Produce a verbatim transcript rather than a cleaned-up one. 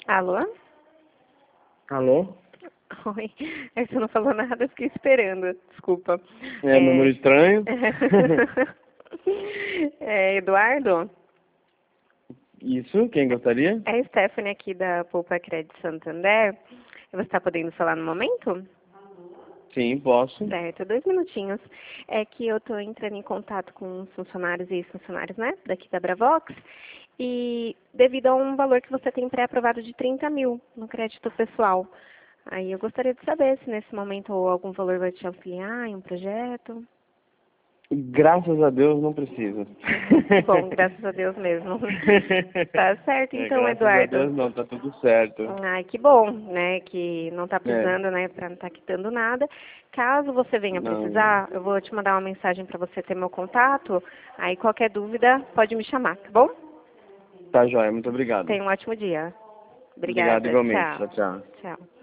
Alô? Alô? Oi. É, você não falou nada, eu fiquei esperando. Desculpa. É, é... número estranho. É Eduardo? Isso, quem gostaria? É a Stephanie aqui da Poupa Crédito Santander. Você está podendo falar no momento? Sim, posso. Certo, dois minutinhos. É que eu estou entrando em contato com os funcionários e ex-funcionários, né, daqui da Bravox, e devido a um valor que você tem pré-aprovado de trinta mil no crédito pessoal. Aí eu gostaria de saber se nesse momento algum valor vai te auxiliar em um projeto. Graças a Deus não precisa. Bom, graças a Deus mesmo. Tá certo, É, então, graças a Eduardo. Deus não, tá tudo certo. Ai, que bom, né, que não tá É, precisando, né, pra não tá quitando nada. Caso você venha não. precisar, eu vou te mandar uma mensagem para você ter meu contato. Aí qualquer dúvida, pode me chamar, tá bom? Tá joia, muito obrigado. Tenha um ótimo dia. Obrigado Obrigada. igualmente. Tchau. Tchau, tchau. Tchau.